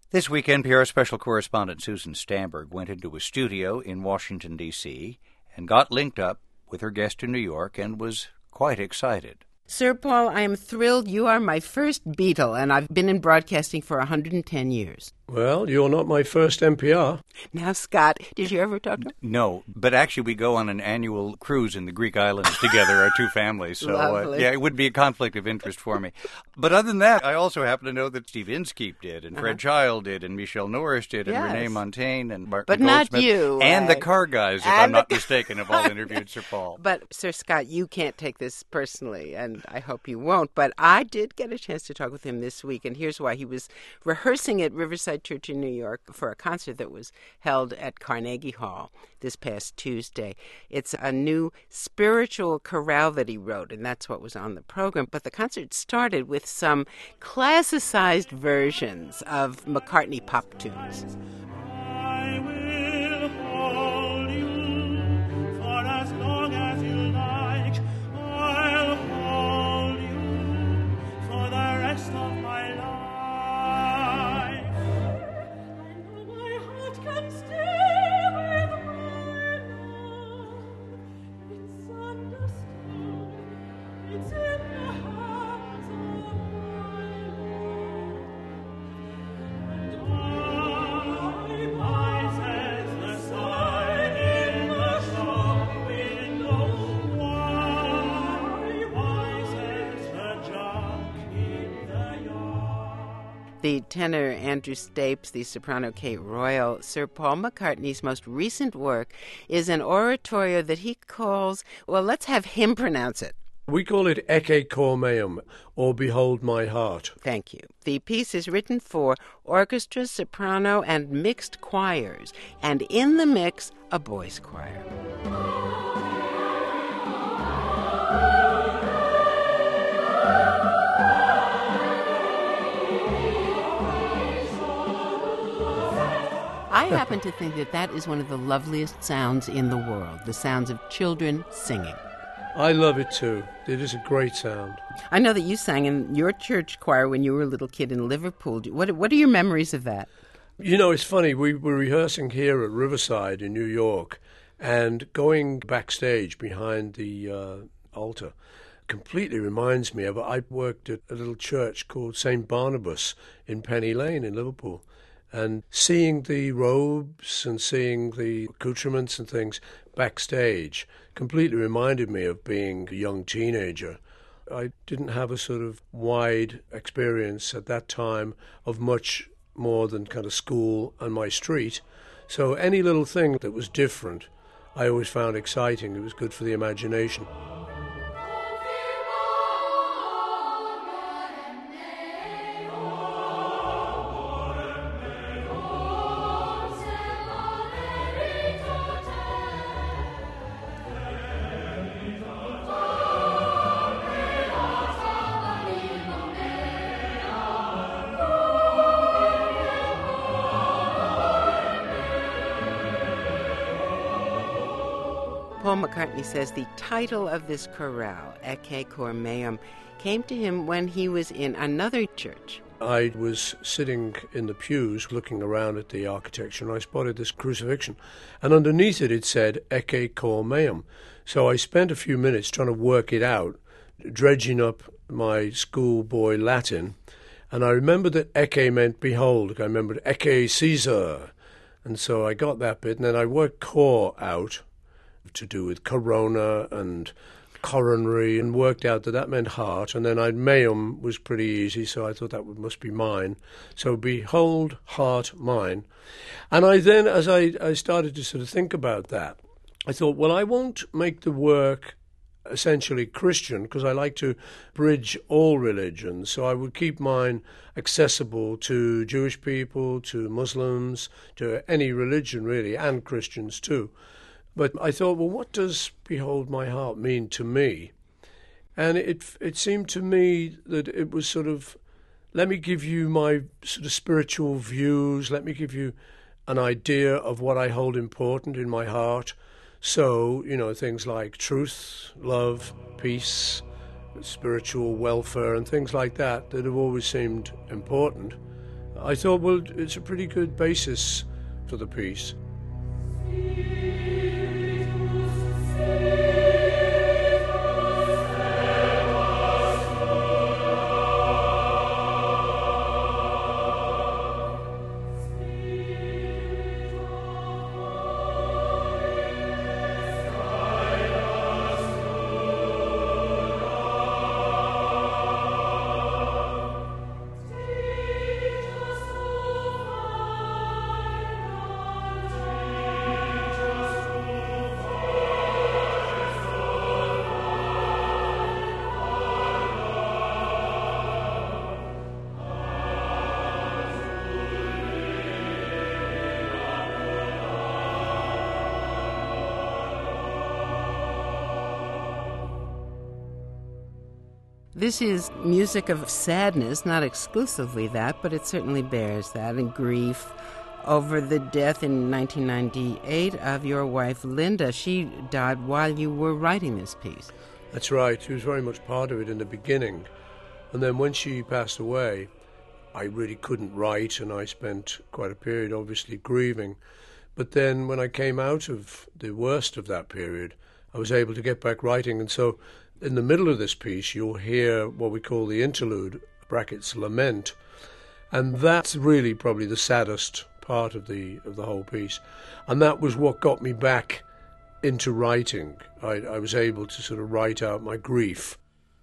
This week, NPR special correspondent Susan Stamberg went into a studio in Washington, D.C., and got linked up with her guest in New York and was quite excited. Sir Paul, I am thrilled. You are my first Beatle, and I've been in broadcasting for 110 years. Well, you're not my first NPR. Now, Scott, did you ever talk to him? No, but actually we go on an annual cruise in the Greek islands together, our two families. So, it would be a conflict of interest for me. But other than that, I also happen to know that Steve Inskeep did, and Fred Child did, and Michelle Norris did, and Renee Montagne, and Martin Goldsmith. But not you. And the Car Guys, if I'm not mistaken, have all interviewed Sir Paul. But, Sir Scott, you can't take this personally, and I hope you won't. But I did get a chance to talk with him this week, and here's why. He was rehearsing at Riverside Church in New York for a concert that was held at Carnegie Hall this past Tuesday. It's a new spiritual chorale that he wrote, and that's what was on the program. But the concert started with some classicized versions of McCartney pop tunes. I will hold you for as long as you like. I'll hold you for the rest of my life. The tenor Andrew Stapes, the soprano Kate Royal. Sir Paul McCartney's most recent work is an oratorio that he calls, well, let's have him pronounce it. We call it Ecce Cor Meum, or Behold My Heart. Thank you. The piece is written for orchestra, soprano, and mixed choirs, and in the mix, a boys' choir. I happen to think that is one of the loveliest sounds in the world, the sounds of children singing. I love it too. It is a great sound. I know that you sang in your church choir when you were a little kid in Liverpool. What are your memories of that? You know, it's funny. We were rehearsing here at Riverside in New York, and going backstage behind the altar completely reminds me of, I worked at a little church called St. Barnabas in Penny Lane in Liverpool. And seeing the robes and seeing the accoutrements and things backstage completely reminded me of being a young teenager. I didn't have a sort of wide experience at that time of much more than kind of school and my street. So any little thing that was different, I always found exciting. It was good for the imagination. Paul McCartney says the title of this chorale, Ecce Cor Meum, came to him when he was in another church. I was sitting in the pews looking around at the architecture, and I spotted this crucifixion. And underneath it, it said, Ecce Cor Meum. So I spent a few minutes trying to work it out, dredging up my schoolboy Latin. And I remembered that Ecce meant behold. I remembered Ecce Caesar. And so I got that bit, and then I worked cor out, to do with corona and coronary, and worked out that meant heart. And then meum was pretty easy, so I thought that must be mine. So behold, heart, mine. And I then, as I started to sort of think about that, I thought, well, I won't make the work essentially Christian, because I like to bridge all religions. So I would keep mine accessible to Jewish people, to Muslims, to any religion really, and Christians too. But I thought, well, what does Behold My Heart mean to me? And it seemed to me that it was sort of, let me give you my sort of spiritual views, let me give you an idea of what I hold important in my heart. So, things like truth, love, peace, spiritual welfare, and things like that have always seemed important. I thought, well, it's a pretty good basis for the piece. This is music of sadness, not exclusively that, but it certainly bears that, and grief over the death in 1998 of your wife, Linda. She died while you were writing this piece. That's right. She was very much part of it in the beginning. And then when she passed away, I really couldn't write, and I spent quite a period, obviously, grieving. But then when I came out of the worst of that period, I was able to get back writing, and so in the middle of this piece, you'll hear what we call the interlude, brackets lament, and that's really probably the saddest part of the whole piece. And that was what got me back into writing. I was able to sort of write out my grief.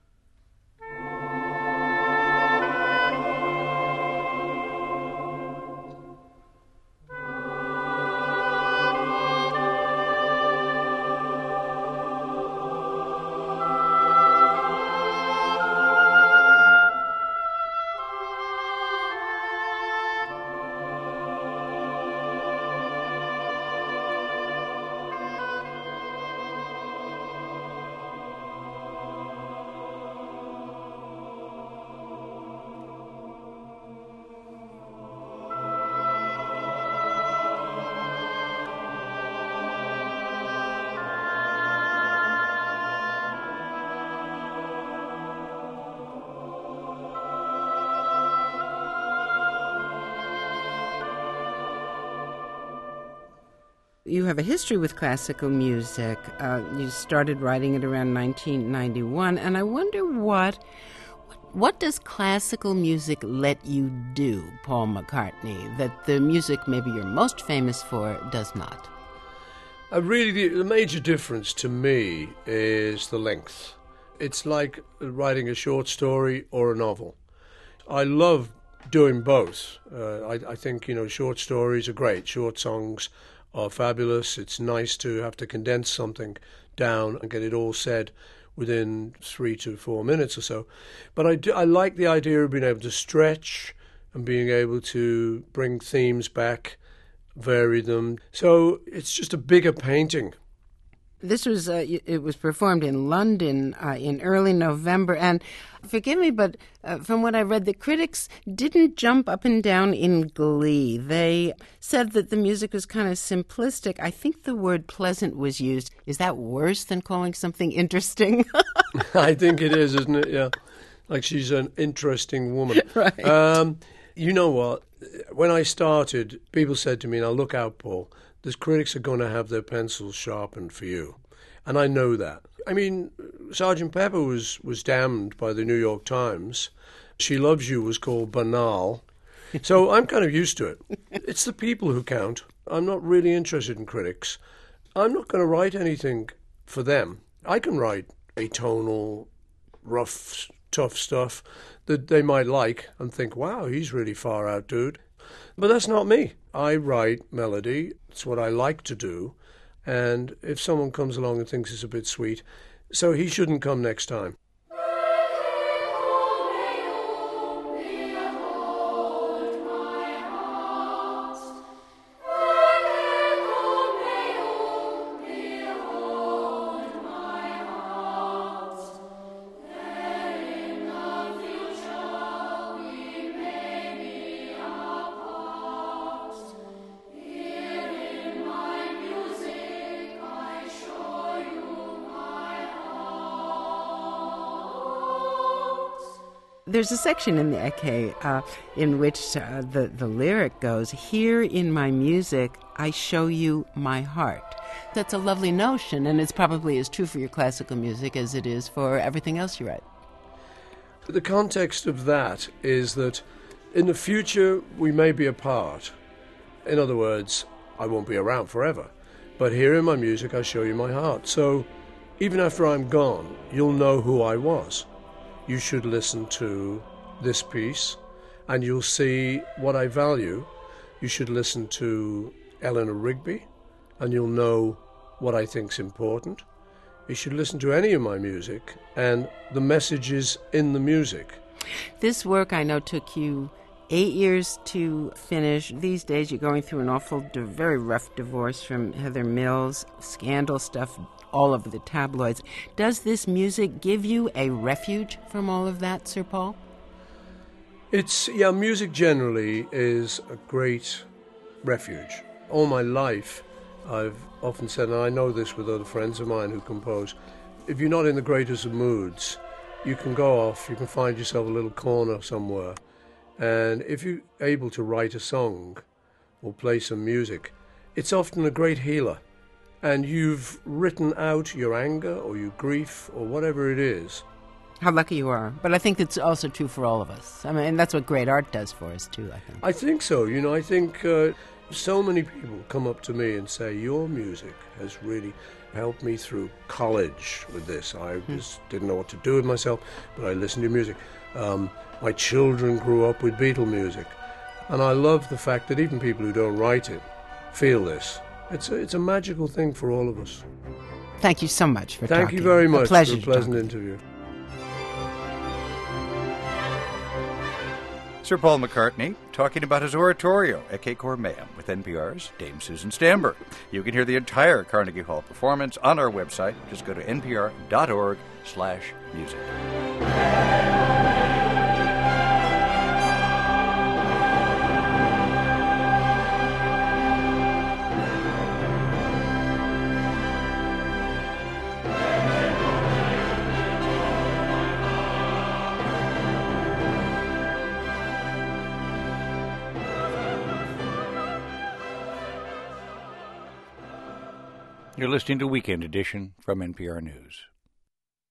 You have a history with classical music. You started writing it around 1991, and I wonder what does classical music let you do, Paul McCartney, that the music maybe you're most famous for does not? Really, the major difference to me is the length. It's like writing a short story or a novel. I love doing both. I think, short stories are great. Short songs are fabulous. It's nice to have to condense something down and get it all said within 3 to 4 minutes or so. But I like the idea of being able to stretch and being able to bring themes back, vary them. So it's just a bigger painting. This was it was performed in London in early November, and forgive me, but from what I read, the critics didn't jump up and down in glee. They said that the music was kind of simplistic. I think the word pleasant was used. Is that worse than calling something interesting? I think it is, isn't it? Yeah, like she's an interesting woman. Right. You know what? When I started, people said to me, now look out, Paul, the critics are going to have their pencils sharpened for you. And I know that. I mean, Sgt. Pepper was damned by the New York Times. She Loves You was called banal. So I'm kind of used to it. It's the people who count. I'm not really interested in critics. I'm not going to write anything for them. I can write atonal, rough, tough stuff that they might like and think, wow, he's really far out, dude. But that's not me. I write melody. It's what I like to do. And if someone comes along and thinks it's a bit sweet, so he shouldn't come next time. There's a section in the Ecce in which the lyric goes, "Here in my music, I show you my heart." That's a lovely notion, and it's probably as true for your classical music as it is for everything else you write. The context of that is that in the future we may be apart. In other words, I won't be around forever. But here in my music, I show you my heart. So even after I'm gone, you'll know who I was. You should listen to this piece, and you'll see what I value. You should listen to Eleanor Rigby, and you'll know what I think's important. You should listen to any of my music, and the message is in the music. This work, I know, took you 8 years to finish. These days, you're going through an very rough divorce from Heather Mills, scandal stuff all over the tabloids. Does this music give you a refuge from all of that, Sir Paul? Music generally is a great refuge. All my life, I've often said, and I know this with other friends of mine who compose, if you're not in the greatest of moods, you can go off, you can find yourself a little corner somewhere, and if you're able to write a song or play some music, it's often a great healer. And you've written out your anger or your grief or whatever it is. How lucky you are. But I think it's also true for all of us. I mean, and that's what great art does for us, too, I think. I think so. I think so many people come up to me and say, your music has really helped me through college with this. I just didn't know what to do with myself, but I listened to your music. My children grew up with Beatle music. And I love the fact that even people who don't write it feel this. It's a magical thing for all of us. Thank you so much for talking. Thank you very much. A pleasure. For a pleasant interview. Sir Paul McCartney talking about his oratorio, Ecce Cor Meum, with NPR's Dame Susan Stamberg. You can hear the entire Carnegie Hall performance on our website. Just go to npr.org/music. You're listening to Weekend Edition from NPR News.